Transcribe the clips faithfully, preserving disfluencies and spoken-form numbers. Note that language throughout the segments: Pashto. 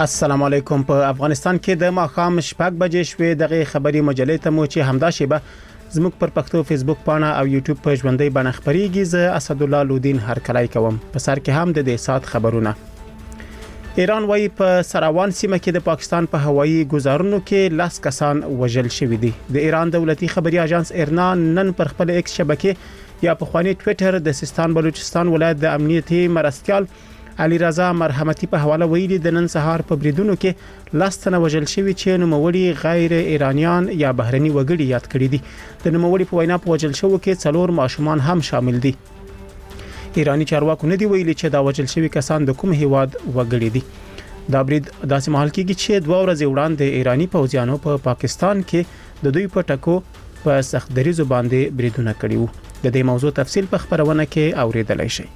السلام علیکم. په افغانستان کې د ماښام شپږ بجې شوې دغه خبري مجلې ته مو چې همدا شیبه زموږ پر پښتو فیسبوک پاڼه او یوټیوب په ژوندۍ بڼه خبريږي. زه اسد الله لودین هرکلای کوم. په سر کې هم د دې سات خبرونه. ایران وايي په سراوان سیمه کې د پاکستان په هوایي گزارونو کې لاس کسان وژل شوي دي. د ایران دولتي خبري اژانس ایرنا نن پر خپل ایکس شبکې یا په خواني ټوئیټر د سیستان بلوچستان ولایت د امنیتي مرستيال علي رضا مرحمتي په حواله ویلي د نن سهار په بریدونو کې لاس تنه وژل شوی چې نوموړي غیر ایرانیان یا بهرني وګړي یاد کړی دي. د نوموړي په وینا په وژل شو کې څلور ماشومان هم شامل دي. ایرانی چارواکو نه دی ویلي چې دا وژل شوی کسان د کوم هیواد وګړي دي. دا برید داسې مهال کېږي چې دوه ورځې وړاندې ایرانی پوځیانو په پا پاکستان کې د دوی په ټکو په سخت دریزو باندې بریدونه کړي وو. د دې موضوع تفصیل په خبرونه کې اوریدلای شئ.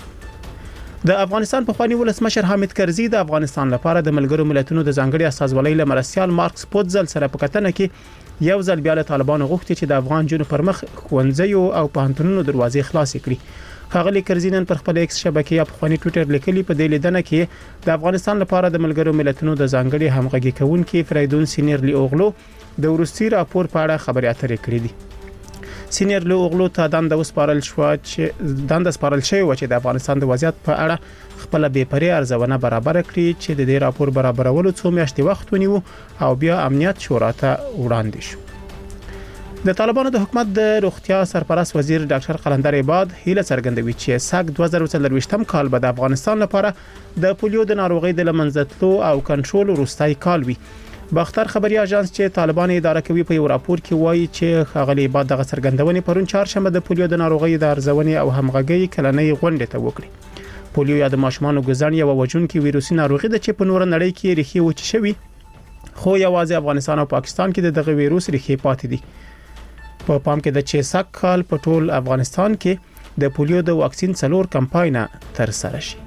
د افغانستان په خواني ولسمشر حامد کرزي د افغانستان لپاره د ملګرو ملتونو د ځانګړي استازولۍ لمرسيال مارکس پوتزل سره په کتنه کې یو ځل بیا له طالبانو غوښتي چې د افغان جنو پر مخ ښوونځیو او پوهنتونونو دروازې خلاصې کړي. ښاغلي کرزي نن پر خپل ایکس شبکې یا په خواني ټوئیټر لیکلي په دې لیدنه کې د افغانستان لپاره د ملګرو ملتونو د ځانګړي همغږي کوونکي فریدون سینیرلی اوغلو د ورستي راپور په اړه خبري اترې کړې دي. سینیر له اوغلو ته دند وسپارل شو چې دند سپارل شوی و چې د افغانستان د وضعیت په اړه خپل بې پرې ارزونه برابر کړي چې د دې راپور برابرولو څو میاشتې وخت ونیو او بیا امنیت شورا ته وړاندې شو. د طالبانو د حکومت د روغتیا سرپرست وزیر ډاکټر قلندر عباد هیله څرګندوي چې سګ دوه زره څلرويشتم کال به د افغانستان لپاره د پولیو د ناروغۍ د لمنځتلو او کنټرول وروستۍ کال وي. باختر خبري اژانس چې طالبان اداره کوي په یو راپور کې وایي چې ښاغلي عباد دغه څرګندونې پرون چهارشنبه د پولیو د ناروغۍ د ارزونې او همغږۍ کلنۍ غونډه ته وکړي. پولیو یا د ماشومانو ګزن یو وژونکي ویروسي ناروغي ده چې په نور نړۍ کې ریښې وچ شوی خو یوازې افغانستان او پاکستان کې دغه ویروس ریښې پاتې دي. په پام کې د چې سک کال په ټول افغانستان کې د پولیو د واکسین څلور کمپاینه تر سره شي.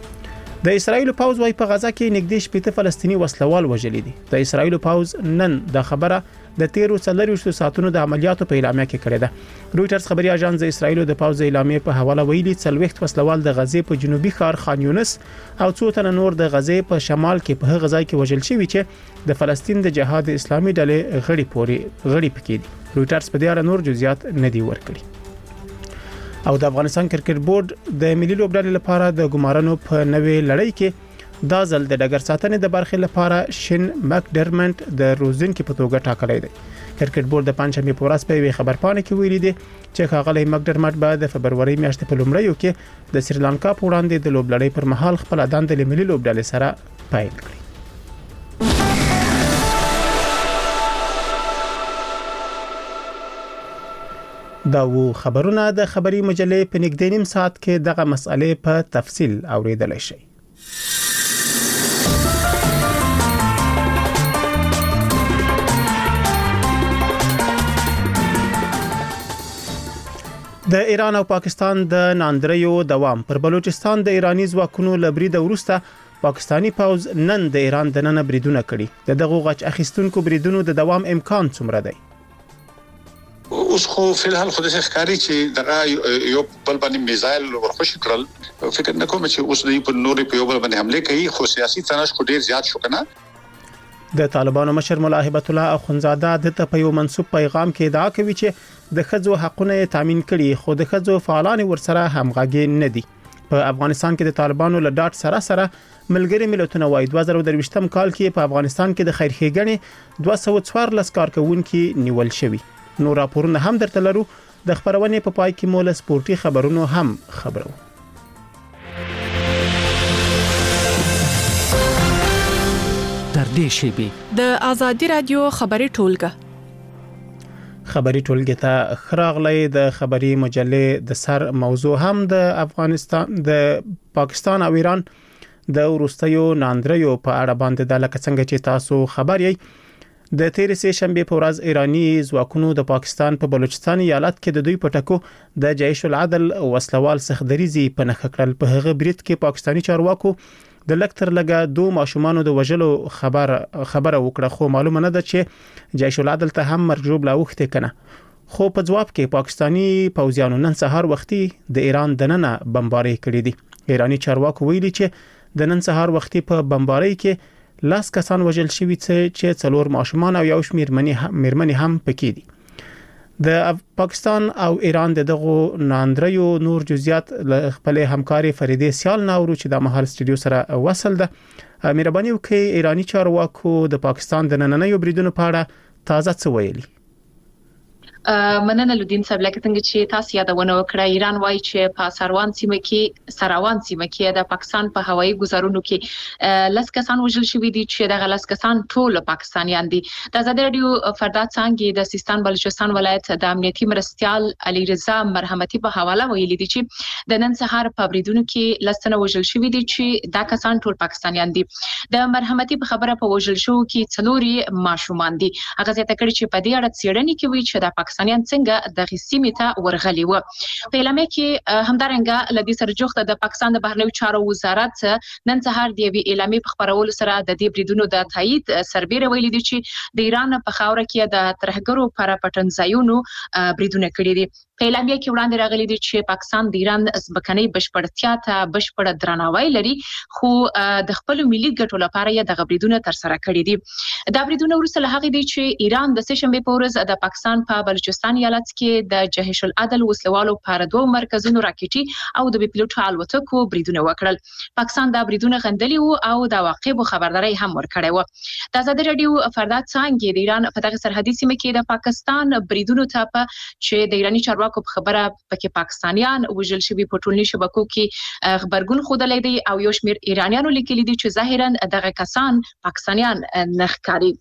د اسرایل پاوز وايي په غزا کې نږدې شپږ فلسطینی وسلوال وژل دي. د اسرایل پاوز نن د خبره د تیرو څلورويشتو ساعتونو د عملیاتو په اعلامیه کې کړې ده. رويټرز خبري اژانس د اسرایل د پاوز اعلامیه په حواله ویلي څلويخت وسلوال د غزې په جنوبي ښار خان یونس او څو تن نور د غزې په شمال کې په غزا کې وژل شوی چې د فلسطین د جهاد اسلامي ډلې غړي پوري غړي پکې دي. رويټرز په دې اړه نور جزئیات نه دی ورکړي. او د افغانستان کرکټ بورډ د ملي لوبډلې لپاره د ګمارنو په نوې لړۍ کې دا ځل د ډګر ساتنې د برخې لپاره شین مکډرمنټ د روزن کې په توګه ټاکلی دی. کرکټ بورډ د پنځمې په ورځ په خبر پاڼه کې ویلي دی چې ښاغلی مکډرمنټ به د فبروري میاشتې په لومړیو کې د سریلانکا په وړاندې د لوبډلې پر مهال خپل دندې د ملي لوبډلې سره پیل کړي. دا وو خبرونه د خبري مجلې په نږدې نیم ساعت کې دغه مسئله په تفصیل اوریدلای شئ. د ایران او پاکستان د ناندریو دوام پر بلوچستان د ایرانی ځواکونو لبري د ورسته پاکستانی پاوز نن د ایران د نن بریدونه کړي. د دغه غچ اخیستونکو بریدونو د دوام امکان څومره دی؟ اوس خو فلحال خو د ښکاری چې دغه یو بل باندې میزایل ورخوش کړل. فکر نه کوم چې اوس دوی په نوري په یو بل باندې حمله کوي خو سیاسي تناش خو ډیر زیات شو کنه. د طالبانو مشر مولا هبت الله اخونزاده د په یو منسوب پیغام کې ادعا کوي چې د خځو حقونه تامین کړي خو د خځو فعالان ورسره همغږي نه دي. په افغانستان کې د طالبانو له ډاټ سره سره ملګری ملتونه وايي دوه زره درويشتم کال کې په افغانستان کې د خیرخېګنې دوه سوه څوارلس کارکونکو نیول شوي. نو راپورونه هم درته لرو. د خبرونې په پای کې مول سپورتي خبرونو هم خبرو. در دې شیبي د ازادي رادیو خبري ټولګه خبري ټولګه ته خراغلې د خبري مجلې د سر موضوع هم د افغانستان د پاکستان او ایران د ورستیو ناندریو په اړه باندې د لکه څنګه چې تاسو خبر یې د تیر سه شنبه په ورځ ایرانی ځواکونو د پاکستان په بلوچستان ایالت کې د دوی پټکو د جیش العدل وسلوال سخدریزي په نخ کړل. په هغه بریټ کې پاکستانی چارواکو د لکتر لګه دوه ماشومان د وژلو خبر خبره وکړه خو معلومه نه ده چې جیش العدل ته هم مرجوب لا وخته کنه. خو په جواب کې پاکستانی پوځیانو نن سهار وختي د ایران دننه بمباري کړې دي. ایرانی چارواکو ویلي چې د نن سهار وختي په بمباري کې لاس کسان وژل شوي چې څلور ماشومان او یو شمېر مېرمنې هم پکې دي. د پاکستان او ایران دغه ناندریو نور جزئیات خپل همکاري فریده سیال ناورو چې د مهال سټوډیو سره وصل ده. مهرباني وکړئ ایرانی چارواکو د پاکستان د نننیو بریدونو په اړه تازه څه ویلي؟ مننه لودین صاحب، لکه څنګه چې تاسو یادونه وکړه، ایران وایي چې په سروان سیمه کې سراوان سیمه کې د پاکستان په هوایي ګزارونو کې لس کسان وژل شوي دي چې دغه لس کسان ټول پاکستانیان دي. د آزادي رادیو فرداد څنګه د سیستان بلوچستان ولایت د امنیتي مرستيال علي رضا مرحمتي په حواله ویلي دي چې د نن سهار په بریدونو کې لسنه وژل شوي دي چې دا کسان ټول پاکستانیان دي. د مرحمتي په خبره په وژل شو کې څلوري ماشومان دي. هغه ځکه کړي چې په دې اړه څېړنې کوي چې د پاکستانیان څنګه د غسیمه ته ورغلي و. په اعلامیه کې همدارنګه لدی سره جوخته د پاکستان د بهرنیو چارو وزارت نن سهار د وی اعلامیه په خبرولو سره د دې بریدونو د تایید سربېره ویلي دي چې د ایران په خاوره کې د ترهګرو پر پټنځایونو بریدونه کړي دي. په اعلامیه کې وړاندې راغلي دي چې پاکستان د ایران ځمکنۍ بشپړتیا ته بشپړ درناوی لري، خو د خپل ملي ګټو لپاره یې د بریدونه تر سره کړي دي. دا بریدونه وروسته له هغه دي چې ایران د سهشنبه په ورځ د پاکستان په بلوچستان ایالت کې د جهش العدل وسلوالو پر دوه مرکزونو راکټي او د بي پلوټ الوتکو بریدونه وکړل. پاکستان دا بریدونه غندلي وو او د واقعو خبرداري هم ورکړې و. د آزادي رادیو فرداد څنګه د ایران په دغه سرحدي سیمه کې د پاکستان بریدونو ته په چې د ایرانی چارواکو په خبره پکې پاکستانیان وژل شوي په ټولنیزو شبکو کې خبرګون خوده دی او یو شمېر ایرانیانو لیکلي دي چې ظاهرا دغه کسان پاکستانیان نه ښکاري.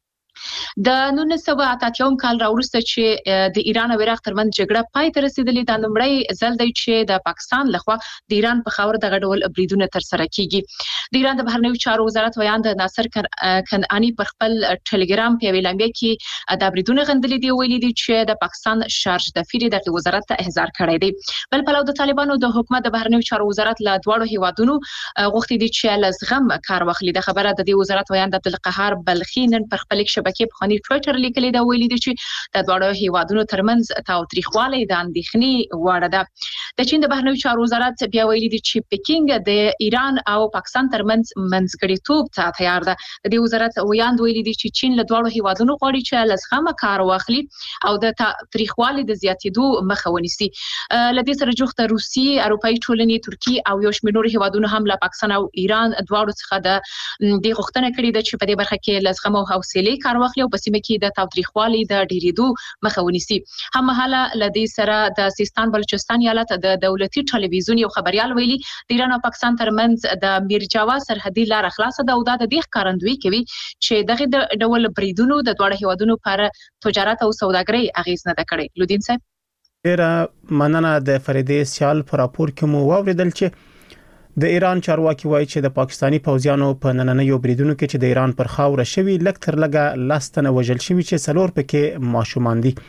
د نولس سوه اته اتیا کال راوروسته چې د ایران او عراق ترمنځ جګړه پای ته رسیدلې، د لومړی ځل دی چې د پاکستان لخوا د ایران په خاور دغه ډول بریدونه تر سره کیږي. د ایران د بهرنیو چارو وزارت ویاند ناصر کنعانی پر خپل ټلګرام په اعلامیه کې د بریدونه غندلې دی، ویلي دي چې د پاکستان شارج دفیر د وزارت ته احضار کړی دی. بل پلو د طالبانو د حکومت د بهرنیو چارو وزارت له دواړو هیوادونو غوښتي دي چې لزغم کار واخلي. د خبره د دې وزارت ویاند عبدالقهار بلخي نن پر خپل شبکې په خاني ټویټر لیکلي دا ویلي دي چې د دواړو هیوادونو ترمنځ تاوتریخوالی د اندېښنې وړ ده. د چین د بهرنیو چارو وزارت بیا ویلي دي چې پکینګ د ایران او پاکستان ترمنځ منځګړیتوب ته تیار ده. د دې وزارت ویاند ویلي دي چې چین له دواړو هیوادونو غواړي چې لزغمه کار واخلي او د تاوتریخوالي د زیاتېدو مخه ونیسي. له دې سره جوخته روسیې، اروپאי ټولنې، ترکیه او یو شمېر نور هیوادونو هم له پاکستان او ایران دواړو څخه د دې غوښتنه کړې ده چې په دې برخه کې لزغم او حوصله کار واخلي او په سیمه کې د تاوتریخوالي د ډیریدو مخه ونیسي. هم مهاله لدی سره د سیستان بلوچستان ایالت د دولتي ټلویزیون یو خبريال ویلي د ایران او پاکستان ترمنځ د میرجاوا سرحدي لار خلاصه ده او دا د دې ښکارندوی کوي چې دغه ډول بریدونو د دوه هیوادونو پر تجارت او سوداګرۍ اغیز نه کړي. لودین صاحب، ډیره مننه. د فریده سیال پر راپور کې مو واوریدل چې د ایران چارواکي وایي چې د پاکستانی پوځیانو په نننیو بریدونو کې چې د ایران پر خاوره شوي لږ تر لږه لاستنه وژل شوي چې څلور پکې ماشومان دي.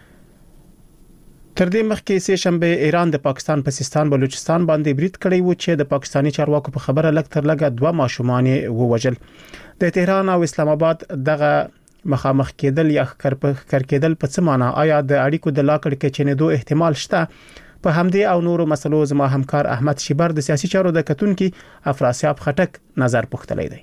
تر دې مخکې سه شنبه ایران د پاکستان په سیستان بلوچستان باندې برید کړی و چې د پاکستانی چارواکو په خبره لږ تر لږه دوه ماشومان ووژل. د تهران او اسلام آباد دغه مخامخ کېدل یا خکر کېدل په څه معنی؟ آیا د اړیکو د لاکړ کې چنهدو احتمال شته؟ په همدې او نورو مسلو زما همکار احمد شیبر د سیاسي چارو د کتونکو افراسیاب خټک نظر پوښتلی دی.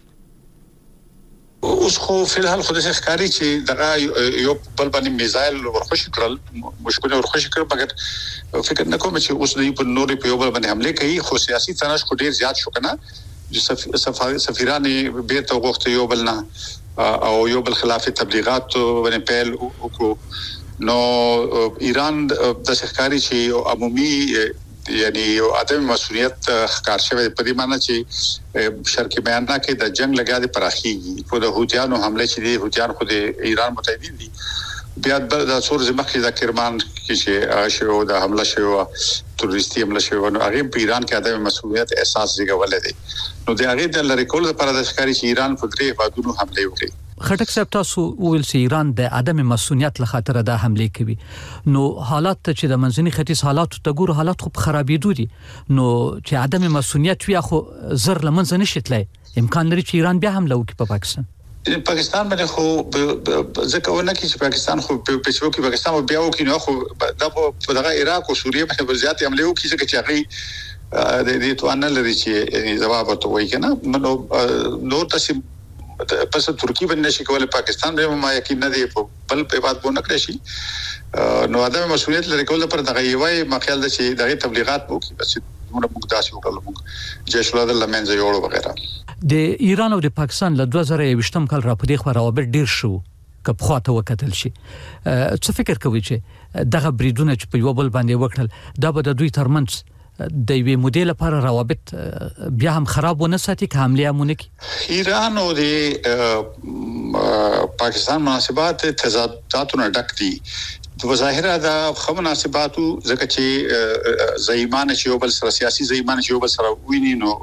اوس خو فلحال خو د ښکاری چې دغه یو بل باندې میزایل ورخوش کړل، مشکونه ورخوش کړل، مګر فکر نه کوم چې اوس دوی په نورې په یو بل باندې حمله کوي. خو سیاسي تناش خو ډیر زیات شو کنه، چې سفیران به ته وغوښته یو بل نه او یو بل خلاف تبلیغات باندې پیل وکړو. نو ایران د ښکاری چې عمومي یعنی عدم مسؤلیت ښکار شوی په دې معنی چې شرقي بیاننا کې د جنگ لګیا دي پراخيږي. په د هوتیانو حمله چې دي، هوتیان خو د ایران متحدین دي، بیا د سور زمخې د کرمان کې چې شو د حمله شو تروریستي حمله شو، نو هغه په ایران کې عدم مسؤلیت احساس زیږولې دي. نو د هغه د لری کول لپاره د ښکاری چې ایران په درې بادونو حمله وکړي. خټک صاحب، تاسو ویل چې ایران د عدم مسؤلیت له خاطر د حمله کوي، نو حالات چې د منځني ختیځ حالات ته ګور حالات خو خرابېدو دي، نو چې عدم مسؤلیت وي خو زر لمنځ نشي تلای، امکان لري چې ایران بیا حمله وکړي په پاکستان. پاکستان باندې خو ځکه ونه کې چې پاکستان خو په پېښو کې پاکستان بیا وکړي، نو خو د په دغه عراق او سوریه باندې زیات حمله وکړي چې هغه د دې تو ان لري چې جواب ورته وایي کنه نو نو تاسو پس ترکی باندې نشي کولای پاکستان به ما یقین نه دی په بل په بات بونه کړی شي نو عدم مسؤلیت لري کول پر دغه یوای مخیال د چې دغه تبلیغات وکړي بس موږ موږ داسې وکړو موږ جيش العدل لمنځه یوړو وغیرہ د ایران او د پاکستان له دوه زره یوشتم کال را پدې خو راوبر ډیر شو که په خاطر وکتل شي څه فکر کوي چې دغه بریدونه چې په یو بل باندې وکړل دا به د دوی ترمنځ د یوې مودې لپاره روابط بیا هم خراب ونه ساتي که حمله امونه کی ایران او د پاکستان مناسبات تضاداتونه ډک دي د ظاهره د خو مناسباتو ځکه چې زېمانه چې یو بل سره سیاسي زېمانه چې یو بل سره ویني نو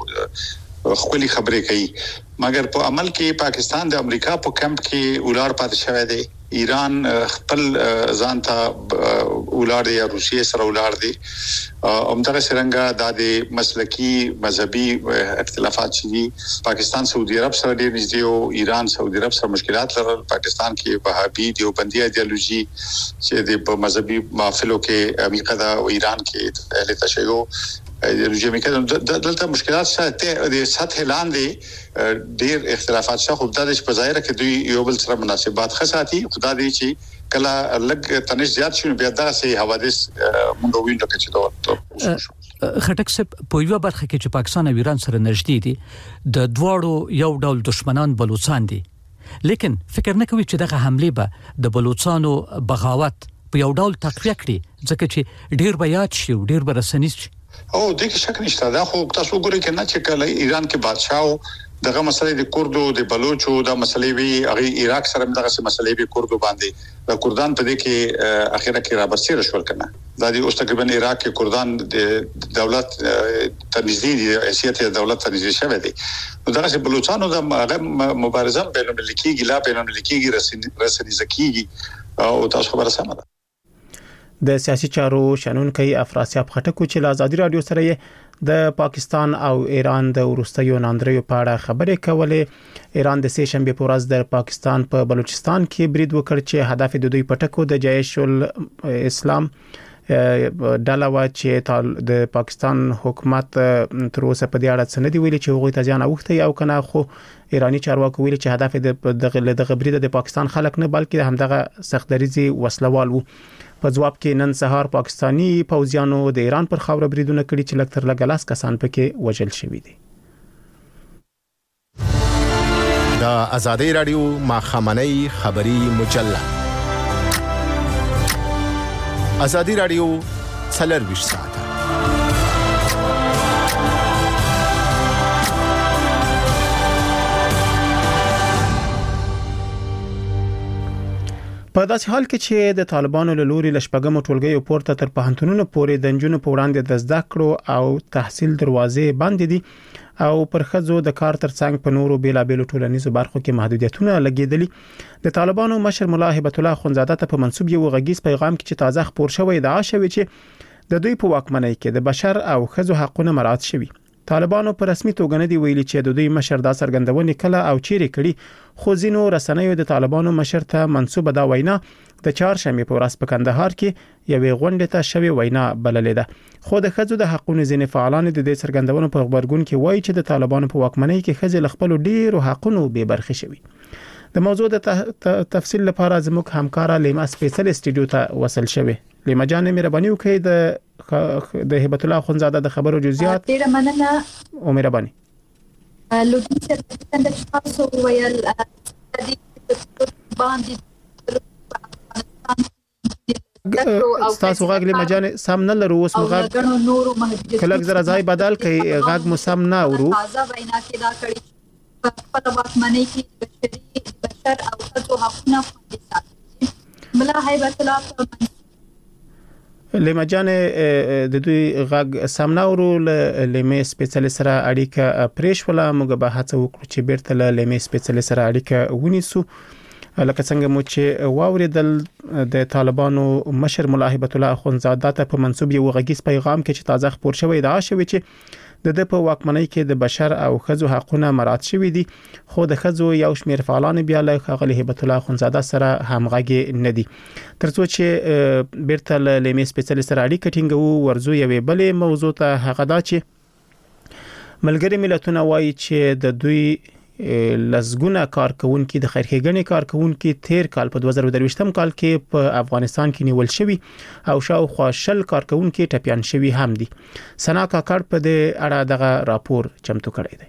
خپل خبرې کوي مګر په عمل کې پاکستان د امریکا په کمپ کې ولار پاتې شوی دی ایران خپل ځان ته ولار دی یا روسیې سره ولار دی همدغه څنګه د مسلکی مذهبي اختلافات چې پاکستان سعودي عرب سره ډېر نږدې او ایران سعودي عرب سره مشکلات لرل پاکستان کې وهابي دیوبندي ایدئولوژي چې د مذهبي محافلو کې امریکا او ایران کې اهل تشیع ایدئولوژي امریکا دلته مشکلات شته د سطح لاندې ډېر اختلافات شته خو د دې په ظاهره کې دوی یو بل سره مناسبات خاصاتي خدا دې چې کله لګ تنش زیات شي بیا دا سه حوادث مونږ وینو چې دا خټک سپ په یو برخه کې چې پاکستان او ایران سره نږدې دي د دواړو یو ډول دشمنان بلوچستان دي لیکن فکر نه کوي چې دغه حمله به د بلوچستانو بغاوت په یو ډول تقویه کړي ځکه چې ډیر بیات شي ډیر برسنیس شي او د کې شک نشته دا خو تاسو ګورئ کنه چې کله ایران کې بادشاہ دغه مسلې د کوردو د بلوچو د مسلې وی هغه عراق سره دغه مسلې به کوردو باندې د کردان په دې کې اخیرا کې را برسېره شول کنه دا د اوس تقریبا عراق کې کردان د دولت تنظیم حیثیت د دولت تنظیم شوه دي نو دغه بلوچستان د مبارزه بین الملکي ګلا بین الملکي رسنی زکیږي او تاسو خبره سمه ده د سیاسي چارو شنونکي افراسیاب خټکو چې له ازادي رادیو سره د پاکستان او ایران د وروستیو ناندریو په اړه خبرې کولې ایران د سه شنبه په ورځ د پاکستان په بلوچستان کې برید وکړ چې هدف د دوی پټکو د جيش الاسلام ډاله وا چې د پاکستان حکومت تر اوسه په دې اړه څه نه دی ویلي چې هغوی ته ځان اوخته او کنه خو ایرانی چارواکو ویلي چې هدف د دغه برید د پاکستان خلک نه بلکې همدغه سختدریزي وسلوال وو په جواب کې نن سهار پاکستانی پوځیانو د ایران پر خاور بریدونه کړي چې لکتر لګلاس کسان پکې وژل شوي دي د ازادي رادیو ماخامنۍ خبری مجله ازادي رادیو څلور ساعت په داسې حال کې چې د طالبانو له لوري لشپګم ټولګي پورته تر پهنټونونو پورې د جنونو په وړاندې د زده کړو او تحصیل دروازې بند دي او پر خځو د کار ترڅنګ په نورو بیلابېلو ټولنیزو برخو کې محدودیتونه لګیدلي د طالبانو مشر مولا هبت الله خنزاده ته په منسوب یو غږیز پیغام کې چې تازه خبر شوی د عاشوي چې د دوی په واکمنۍ کې د بشر او خځو حقوقونه مراعات شوي طالبانو په رسمي توګه نه دی ویلي چې د دوی مشر دا څرګندونه کله او چیرې کړي خو ځینو رسنیو د طالبانو مشر ته منسوبه دا وینا د چهارشنبه په ورځ په کندهار کې یوې غونډې ته شوی وینا بللې ده خو د خځو د حقوقو ځینې فعالان د دې څرګندونو په خبرګون کې وایي چې د طالبانو په واکمنۍ کې خځې له خپل ډیرو حقوقو به برخه شوي د موضوع د تفصیل لپاره زموږ همکار لیما سپیشل استودیو ته وصل شوی لیما جان مهرباني وکړئ د د هبت الله خنزاده د خبرو جزئیات ډیره مننه او مهرباني لودي چې څنګه تاسو ویل د باندې تاسو غاګ لیما جان سم نه لرو اوس مغه کله زرا ځای بدل کړي غاګ مو سم نه ورو تازه وینا کې دا کړی په واکمنۍ کې بشري بشر او خځو حقوقونه خوندي ساتي ملا هیبت الله لیما جان د دوی غاګ سامناورو لیمې سپیشل سره اړیکه پریش ولا موږ به هڅه وکړو چې بیرته له لیمې سپیشل سره اړیکه ونیسو لکه څنګه مو چې واوریدل د طالبانو مشر مولا هبت الله خنزاده ته په منسوب یو غږیز پیغام کې چې تازه خبر شوی دا شوی چې د د په واکمنۍ کې د بشر او خځو حقوقونه مراعات شوي دي خو د خځو یو شمېر فعالان بیا له ښاغلي هبت الله خنزاده سره همغږي نه دي ترڅو چې بیرته له لیمې سپیشل سره اړیکه ټینګو ورزو یوې بلې موضوع ته هغه دا چې ملګری ملتونه وایي چې د دوی لزګونه کارکونکو د خیرخېګنې کارکونکو تیر کال په دوه زره درویشتم کال کې په افغانستان کې نیول شوی او شاوخوا شل کارکونکو ټپيان شوی هم دي. سنا کاکړ په دې اړه دغه راپور چمتو کړی دی.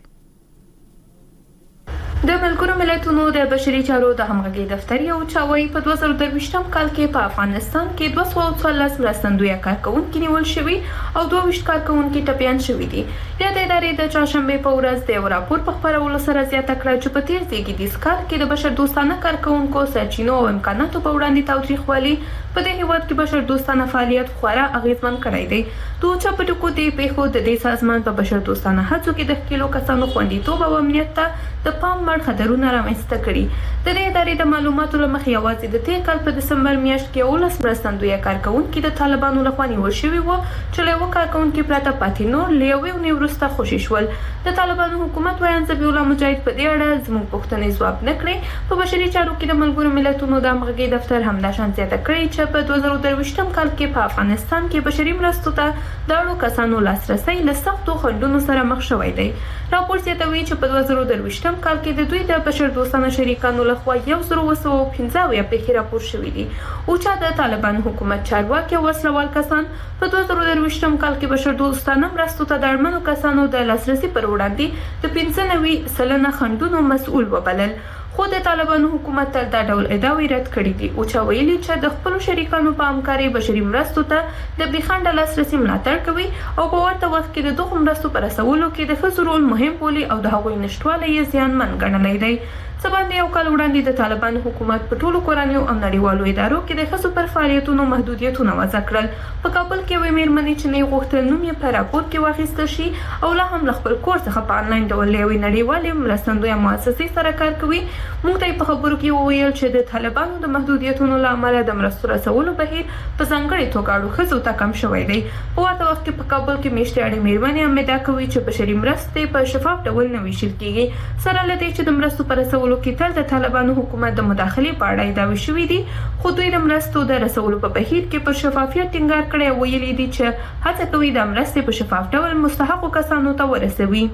د ملګرو ملتونو د بشري چارو د همغږي دفتر یو چاوي په دوه زره درویشتم کال کې په افغانستان کې دوه سوه څوارلس مرستندوی کارکونکو نیول شوی او دوه ویشت کارکونکو ټپيان شوی دي. د ادارې د چهارشنبه په ورځ د راپور په خبرولو سره زیاته کړه چې په تیر زیږدیز کال کې د بشر دوستانه کارکونکو سرچینو او امکاناتو په وړاندې تاوتریخوالي په دې هیواد کې بشر دوستانه فعالیت خورا اغیزمن کړی دی. دوه چپټکو دی په خو د دې سازمان په بشر دوستانه هڅو کې د کیلو کسانو خوندیتوب او امنیت ته د پام وړ خطرونه رامنځته کړي. د دې ادارې د معلوماتو لمخې یوازې د تیر کال په دسمبر میاشت کې اولس مرستندوی کارکونکو د طالبانو لخوا نیول شوی و چې له یو کارکونکو پرته پاتې نور لیوي او نیورسته خوشی شول. د طالبانو حکومت وایي ځبی الله مجاهد په دې اړه زموږ پوښتنې ځواب نه کړي. په بشري چارو کې د ملګرو ملتونو د همغږي دفتر همدا شان زیاته کړې چې په دوه زره درویشتم کال کې په افغانستان کې بشري مرستو ته د اړو کسانو لاسرسي له سختو خنډونو سره مخ شوی دی. راپور زیاتوي چې په دوه زره درویشتم کال کې د دوی د بشر دوستانه شریکانو لخوا یو زر اوه سوه پنځه اویا پیښې راپور شوې دي او چې د طالبان حکومت چارواکي او وسلوال کسان په دوه زره درویشتم کال کې بشر دوستانه مرستو ته د اړمنو کسانو د لاسرسي پر وړاندې د پنځه نوي سلنه خنډونو مسؤل وبلل. خو د طالبانو حکومت تل دا ډول ادعاوې رد کړې دي او چې ویلي چې د خپل شریکانو په همکارۍ بشري مرستو ته د بېخنډه لاسرسي ملاتړ کوي او په ورته وخت کې د دغو مرستو په رسولو کې د ښځو رول مهم بولي او د هغوی نشتوالی یې زیانمن ګڼلی دی. څه باندې یو کال وړاندې د طالبانو حکومت په ټولو کورنیو او نړیوالو ادارو کې د ښځو پر فعالیتونو محدودیتونه وضع کړل. په کابل کې یوې مېرمنې چې نه غوښتل نوم یې په راپور کې واخیستل شي او لا هم له خپل کور څخه په انلاین ډول یوې نړیوالې مرستندویه مؤسسې سره کار کوي. موږ ته یې په خبرو کې وویل چې د طالبانو د محدودیتونو له امله د مرستو رسولو بهیر په ځانګړې توګه اړو ښځو ته کم شوی دی. په ورته وخت کې په کابل کې میاشتې اړې مېرمنې هم ادعا کوي چې بشري مرستې په شفاف ډول نه ویشل کیږي. سره له دې چې د مرستو په رسولو کې تل د طالبانو حکومت د مداخلې په اړه ادعاوې شوې دي خو دوی د مرستو د رسولو په بهیر کې پر شفافیت ټینګار کړی او ویلي دي چې هڅه کوي د مرستې په شفاف ډول مستحقو کسانو ته ورسوي.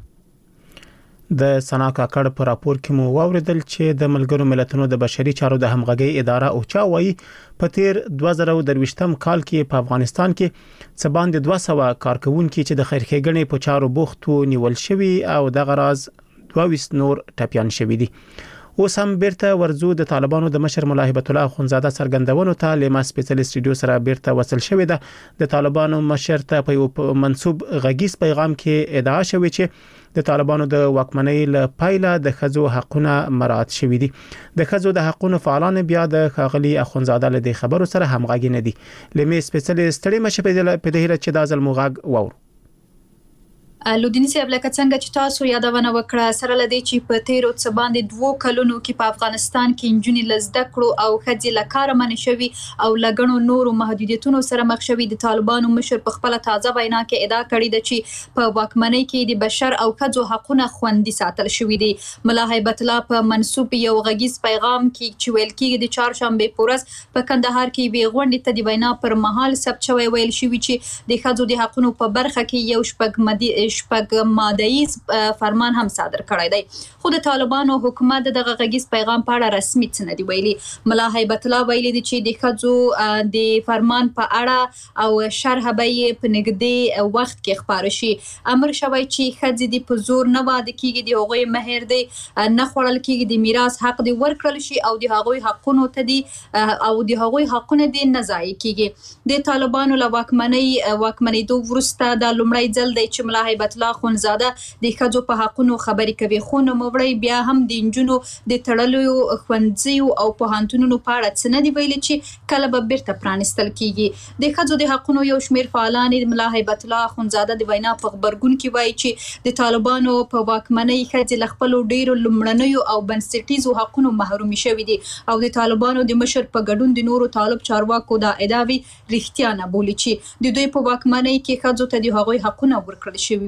د سنا کاکړ په راپور کې مو واوریدل چې د ملګرو ملتونو د بشري چارو د همغږي اداره او چا وایي په تیر دوه زره درویشتم کال کې په افغانستان کې څه باندې دوه سوه کارکونکو چې د خیرخېګنې په چارو بوختو نیول شوی او د غراز دوه ویشت نور ټپيان شوی دي. اوس هم بیرته ورزو د طالبانو د مشر ملا هیبت الله اخونزاده څرګندونو ته لما سپیشل سټوډیو سره بیرته وصل شوې ده. د طالبانو مشر ته په یو منسوب غږیز پیغام کې ادعا شوې چې د طالبانو د واکمنۍ له پایله د خزو حقونه مراعات شوې دي. د خزو د حقونو فعالان بیا د خاغلی اخونزاده له خبرو سره همغږي نه دي. لما سپیشل سټوډیو مشه په دې هره چې د ازل مغاګ وور لودینی صاحب لکه څنګه چې تاسو یادونه وکړه سره لدی چې په تیرو څه باندې دوه کلونو کې په افغانستان کې انجونی لزده کړو او خځې لکار من شوی او لګڼو نورو محدودیتونو سره مخ شوی. د طالبانو مشر په خپل تازه وینا کې ادعا کړې ده چې په واکمنۍ کې د بشر او خځو حقونه خوندي ساتل شوی دي. ملا هیبت الله په منسوب یو غږیز پیغام کې چې ویل کېږي د چهارشنبه په ورځ په کندهار کې به غونډې ته د وینا پر مهال ثبت شوی ویل شوی چې د خځو د حقونو په برخه کې یو شپږ مدي شپږ مادهیز فرمان هم صادر کړی دی. خو د طالبانو حکومت دغه غږیز پیغام په اړه رسمي څه نه دی ویلي. ملا هیبت الله ویلي دی چې د خځو د فرمان په اړه او شرح به یې په نږدې وخت کې خبره شي. امر شوی چې خځې د په زور نه واده کیږي، د هغوی مهر دی نه خوړل کیږي، د میراث حق دی ورکړل شي او د هغوی حقونو ته دی او د هغوی حقونه دی نه ضایع کیږي. د طالبانو له واکمنۍ واکمنۍ دوه ورسته د لومړی ځل دی چې ملا هیبت الله اخونزاده د ښځو په حقونو خبرې کوي. خو نوموړی بیا هم د نجونو د تړلو ښوونځیو او پوهنتونونو په اړه څه نه دي ویلي چې کله به بیرته پرانیستل کیږي. د ښځو د حقونو یو شمېر فعالان ملا هیبت الله اخونزاده د وینا په خبرګون کې وایي چې د طالبانو په واکمنۍ ښځې له خپلو ډیرو لومړنیو او بنسټیزو حقونو محرومي شوي دي او د طالبانو د مشر په ګډون د نورو طالب چارواکو دا ادعاوې رښتیا نه بولي چې د دوی په واکمنۍ کې ښځو ته د هغوی حقونه ورکړل شوي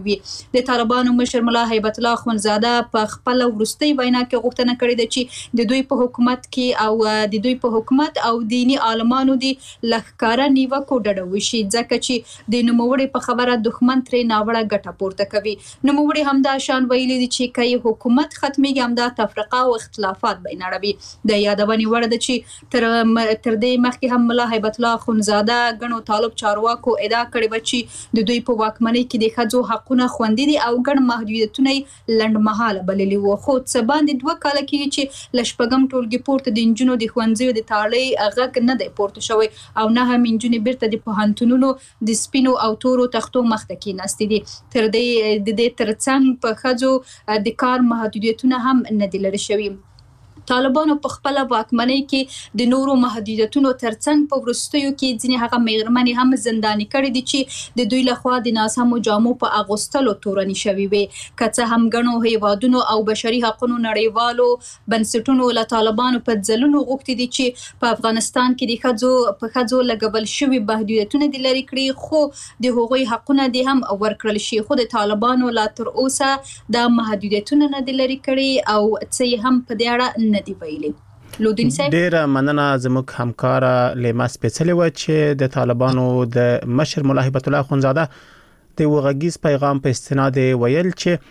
شوې وي. د طالبانو مشر ملا هیبت الله اخوندزاده په خپل ورستي وینا کې غوښتنه کړې ده چې د دوی په حکومت کې او د دوی په حکومت او دینی عالمانو دي لخکاره نیوکو ډډه وشي ځکه چې د نوموړي په خبره دښمن ترې ناوړه ګټه پورته کوي. نوموړي همدا شان ویلي دي چې کای حکومت ختميږي همدا تفرقه او اختلافات به نړوي. د یادونې وړ ده چې تر تر دې مخکې هم ملا هیبت الله اخوندزاده غنو طالب چارواکو ادعا کړې و چې د دوی په واکمنۍ کې د ښځو حقونه خوندي دي او ګڼ محدودیتونه لنډمهاله بللي وو. خو څه باندې دوه کاله کېږي چې لشپږم ټولګي پورته د انجونو د ښوونځیو د تاړۍ غږ نه دی پورته شوی او نه هم انجونې بیرته د پوهنتونونو د سپینو او تورو تختو مخته کېناستې دي. تر دې د دې ترڅنګ په ښځو د کار محدودیتونه هم نه دي لرې شوي. طالبانو په خپل واکمنۍ کې د نورو محدودیتونو ترڅنګ په ورستیو کې ځینې هغه میرمنې هم زنداني کړي دي چې د دوی لخوا د ناسمو جامو په اغوستلو تورني شوي وي. که څه هم ګڼو هیوادونو او بشري حقوقو نړیوالو بنسټونو له طالبانو په ځلونو غوښتي دي چې په افغانستان کې د ښځو په ښځو لګول شوي محدودیتونه دي لري کړي خو د هغوی حقونه دي هم ورکړل شي خو د طالبانو لا تر اوسه د محدودیتونه نه دي لري کړي او څه هم په دې اړه ندی ویلي. لودین صاحب ډیر مننه. زموږ همکار لیما سپیڅلې و چې د طالبانو د مشر ملا هیبت الله اخوندزاده د وغږیز پیغام په استناد ویل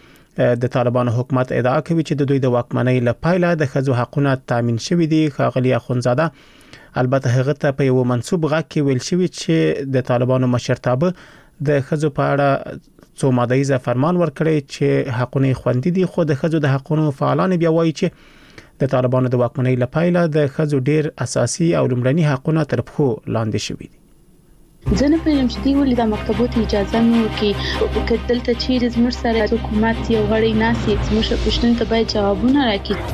چې د طالبانو حکومت ادعا کوي چې د دوی د واکمنۍ لپاره د ښځو حقوقونه تامین شوي دي. ښاغلي اخوندزاده البته هغه ته په یو منسوب غږ کې ویل شوی چې د طالبانو مشرتابه د ښځو په اړه څو مادهیزه فرمان ورکړي چې حقونه خوندي دي خو د ښځو د حقوقو فعالان بیا وایي چې د طالبانو د واکمنۍ لپاره د ښځو ډیر اساسي او لومړني حقونه تر پښو لاندې شوي دي. زه نه پوهیږم چې دوی ولې د مکتبونو اجازه نه ورکوي. که دلته چیرې زموږ سره حکومت یو غړی ناسي زموږ پوښتنو ته باید جوابونه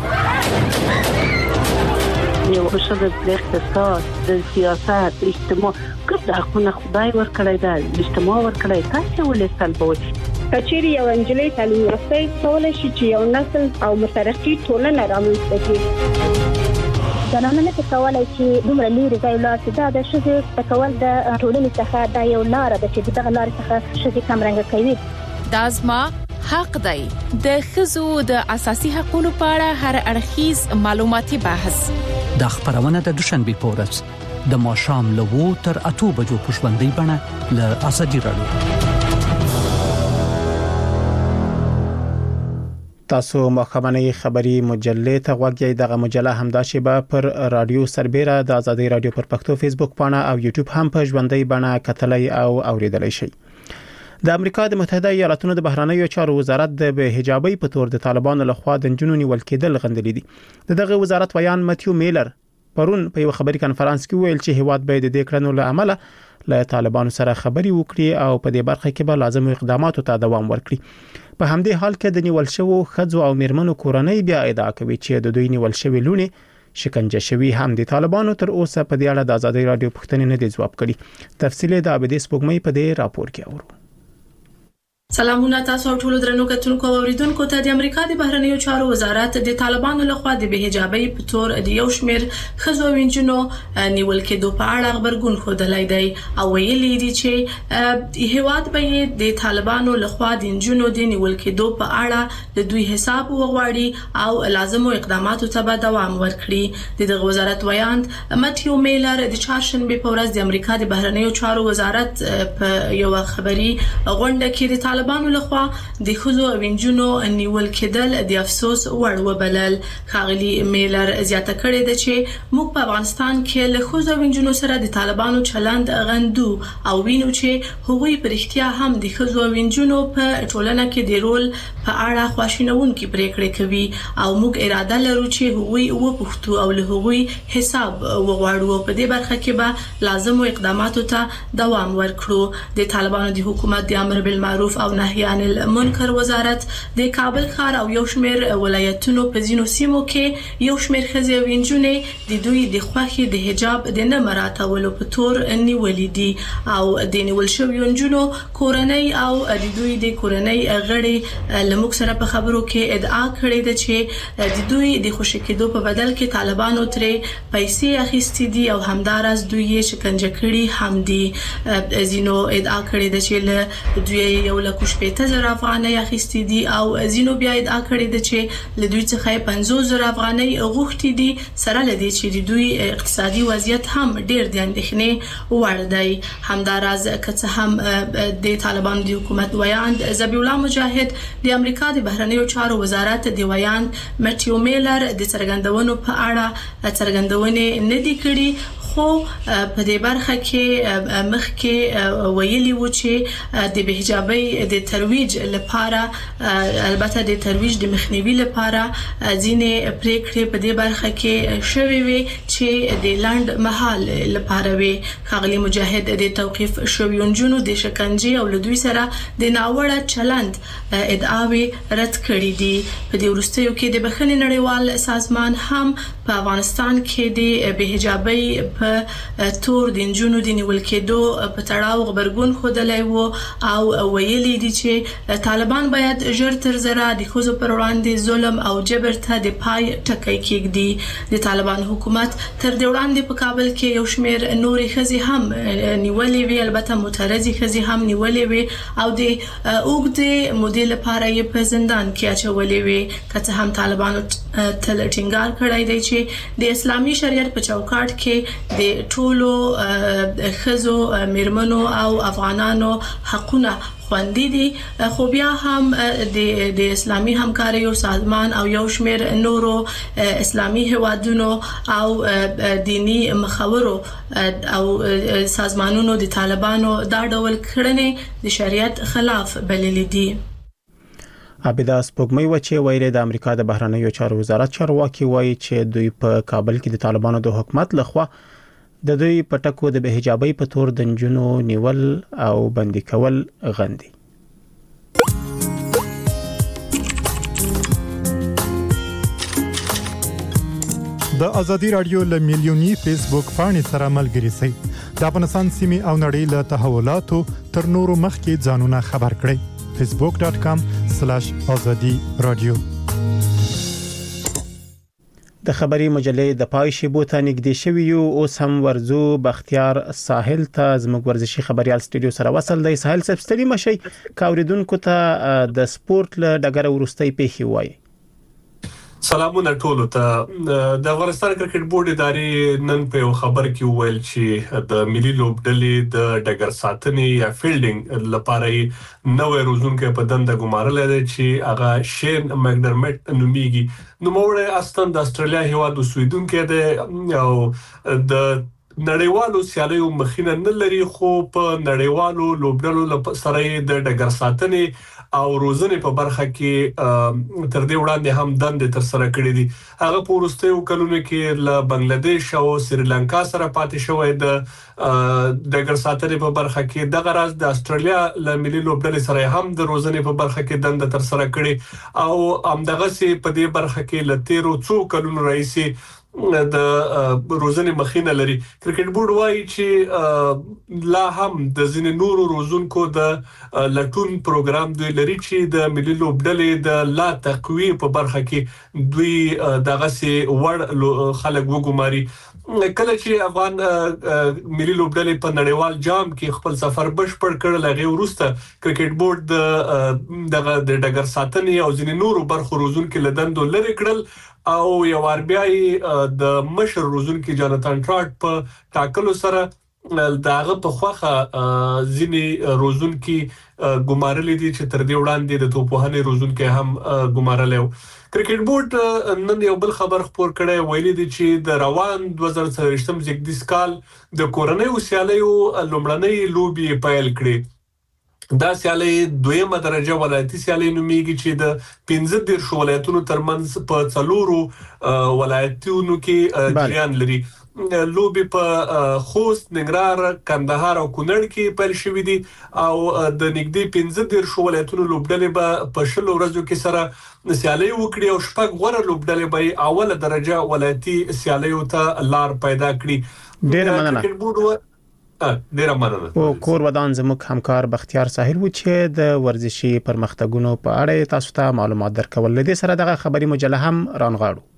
راکړي. یو ښځه د اقتصاد د سیاست اجتماع کوم حقونه خدای ورکړی دی اجتماع ورکړی تاسو ولې سلبوي. کچېری یو انجلۍ تعلیم یافته کولای شي چې یو نسل او مترقي ټولنه رامنځته کړي. زنانه نه کولای چې دومره لري ځای لا چې دا د شذ په کول د ټولنې څخه د یو لار د چې دغه لار څخه شذ کمرنګ کوي. دا زما حق دی. د ښځو د اساسي حقوقو په اړه هر اړخیز معلوماتي بحث د خبرونه د دوشنبه په ورځ د ماښام له وو تر اته بجو په ژوندۍ بڼه له ازادي رادیو. تاسو مخابري خبري مجلې ته غوږی دغه مجله همدا شیبه پر رادیو سربېره د ازادي رادیو پر پښتو فیسبوک پاڼه او یوټیوب هم په ژوندۍ بڼه کتلای او اوریدلای شئ. د امریکا د متحده ایالاتونو د بهرنیو چارو وزارت د به حجابي په تور د طالبانو لخوا د جنونو نیول کېدل غندلې دي. دغه وزارت ویان متیو میلر پرون په یو خبري کانفرنس کې ویل چې هیواد باید د دې کړنو له عمله له طالبانو سره خبري وکړي او په دې برخه کې به لازم اقداماتو ته دوام ورکړي. په همدې حال کې د نیول شوو ښځو او میرمنو کورنۍ بیا ادعا کوي چې د دوی نیول شوی لونې شکنجه شوی هم د طالبانو تر اوسه په دې اړه د ازادي رادیو پوښتنې نه دی ځواب کړي. تفصیل د عابدې سپوږمۍ په دې راپور کې اورو. سلامونه تاسو ټول درنو کتونکو او اوریدونکو ته د امریکا د بهرنیو چارو وزارت د طالبانو لخوا د به حجابي په تور د یو شمیر ښځو وینجنو نیول کېدو په اړه خبرګون خوده دی او ویلي دي چې هیواد به د طالبانو لخوا د وینجنو د نیول کېدو په اړه د دوی حساب وغواړي او لازمو اقداماتو ته به دوام ورکړي. د دغه وزارت ویاند متیو میلر د چهارشنبه په ورځ د امریکا د بهرنیو چارو وزارت په یو خبري غونډه کې د طالبانو لخوا د خزو وینجونو نیول کېدل د افسوس وړ وبلل. خاغلی میلر زیاته کړې ده چې موږ په افغانستان کې له خزو وینجونو سره د طالبانو چلند غندو او وینو چې هغوی پر اختیا هم د خزو وینجونو په ټولنه کې د رول په اړه خواشینونکې پریکړې کوي او موږ اراده لرو چې هغوی وپوښتو او له هغوی حساب وغواړو. په دې برخه کې به لازم اقداماتو ته دوام ورکړو. د طالبانو د حکومت د امر بالمعروف او نهی عن المنکر وزارت د کابل ښار او یو شمېر ولایتونو په ځینو سیمو کې یو شمېر ښځې او نجونې د دوی د خوښې د حجاب د نه مراعاتولو په تور نیولې دي او د نیول شویو نجونو کورنۍ او د دوی د کورنۍ غړي له موږ سره په خبرو کې ادعا کړې ده چې د دوی د خوشی کېدو په بدل کې طالبانو ترې پیسې اخیستې دي او همدارس دوی یې شکنجه کړي هم دي. ځینو ادعا کړې ده چې له دوی یو لکه شپږ زره افغانۍ اخیستي دي او زینو بیا ادعا کړې ده چې له دوی څخه پنځوس زره افغانۍ غوښتي دي سره لدی چې دوی اقتصادي وضعیت هم ډېر د اندېښنې وړ دی. همداراز که هم د طالبان د حکومت ویاند ذبیح الله مجاهد د امریکا د بهرنیو چارو وزارت د ویاند مټیو میلر د څرګندونو په اړه څرګندونې نه دي کړې، خو په دې برخه کې مخکې ویلي و چې د بهجابۍ د ترویج لپاره البته د ترویج د مخنیوي لپاره ځینې پریکړې په دې برخه کې شوې وي چې د لاند مهال لپاره وي. ښاغلي مجاهد د توقيف شویونجونو د شکنجې او له دوی سره د ناوړه چلند ادعاوي رد کړې دي. په دې وروستیو کې د بخښنې نړیوال سازمان هم په افغانستان کې د بهجابۍ په تور د انجونو د نیول کېدو په تړاو خبرګون خودلای وو او ویلي دي چې طالبان باید ژر تر ژره د ښځو پر وړاندې ظلم او جبر ته د پای ټکی کېږدي. د طالبان حکومت تر دې وړاندې په کابل کې یو شمېر نورې ښځې هم نیولې وي، البته معترضې ښځې هم نیولې وي او د اوږدې مودې لپاره یې په زندان کې اچولې وي. که څه هم طالبانو تل ټینګار کړی دی چې د اسلامي شریعت په چوکاټ کې د ټولو ښځو، میرمنو او افغانانو حقونه خوندي دي، خو بیا هم د د اسلامي همکاریو سازمان او یو شمېر نورو اسلامي هوادونو او دینی مخاورو او سازمانونو د طالبانو دا ډول کړنې د شریعت خلاف بللې دي. عابده سپوږمۍ و چې ویلې د امریکا د بهرنیو چارو وزارت چارواکي وایي چې دوی په کابل کې د طالبانو د حکومت لخوا د دوی په ټکو د بهجابۍ په تور د نجونو نیول او بندي کول غندي. د ازادي رادیو له میلیونی فیسبوک پاڼې سره ملګري شئ. د افغانستان سیمې او نړۍ له تحولاتو تر نورو مخکې ځانونه خبر کړئ. facebook dot com slash azadi radio. د خبري مجلې د پای شیبو ته نږدې شوی یو اوس هم ورزو بختیار ساحل ته زموږ ورزشي خبريال سټډیو سره وصل دی. ساحل صاحب ستړي مشي کاوریدونکو ته د سپورت له ډګر ورستۍ پیښې وایي. سلامونه ټولو ته. د افغانستان کرکټ بورډ ادارې نن په یو خبر کې ویل چې د ملي لوبډلې د ډګر ساتنې یا فیلډینګ لپاره نوې روزونکو په دنده ګمارل دي چې هغه شین مګډرمټ نوميږي. نو موږ اصلا د استرالیا هیواد اوسیدونکو دی او د نړیوالو سیالیو مخینه نه لري، خو په نړیوالو لوبډلو سره د ډګر ساتنې او روزنې په برخه کې تر دې وړاندې هم دندې تر سره کړې دي. هغه په وروستیو کلونو کې له بنگلاديش او سریلانکا سره پاتې شوی د ډګر ساتنې په برخه کې. دغه راز د استرالیا له ملي لوبډلې سره هم د روزنې په برخه کې دنده تر سره کړې او همدغه سي په دې برخه کې له تیرو څو کلونو راځي د روزنې مخینه لري. کرکټ بورډ وایي چې لا هم د ځینې نورو روزونکو د لټون پروګرام دوی لري چې د ملي لوبډلې د لا تقویه په برخه کې دوی دغه سي وړ خلک وګماري. کله چې افغان ملي لوبډلې په نړیوال جام کې خپل سفر بشپړ کړل، هغه وروسته کرکټ بورډ د د ډګر ساتنې او ځینې نورو برخو روزونکو لدندو لري کړل او یو ار بي اي د مشر روزونکو جاناتان ټراټ په ټاکلو سره داغه په خوخه ځینې روزونکو ګمارلې دي چې تر دې وړاندې د توپوهنې روزونکو هم ګمارلې. کرکټ بورډ نن یو بل خبر خبر کړی، ویلي دي چې د روان دوه زره څلوېښتم زیږدیز کال د کورنۍ سیالیو لومړنۍ لوبي پیل کړې. دا سیالي دویمه درجه ولایتي سیالي نوميږي چې د پنځه دیرش ولایتونو ترمنځ په څلورو ولایتونو کې جریان لري. لوبي په خوست، ننګرهار، کندهار او کونړ کې پیل شوې دي او د نږدې پنځه دیرش ولایتونو لوبډلې به په شل ورځو کې سره سیالي وکړي او شپږ غوړه لوبډلې به اوله درجه ولایتي سیالیو ته لار پیدا کړي. ډېر مننه. ډیر مننه. او کور ودان زموږ همکار بختیار ساحل و چې د ورزشي پرمختګونو په اړه تاسو ته معلومات درکول. لدې سره دغه خبري مجله هم رانغاړو.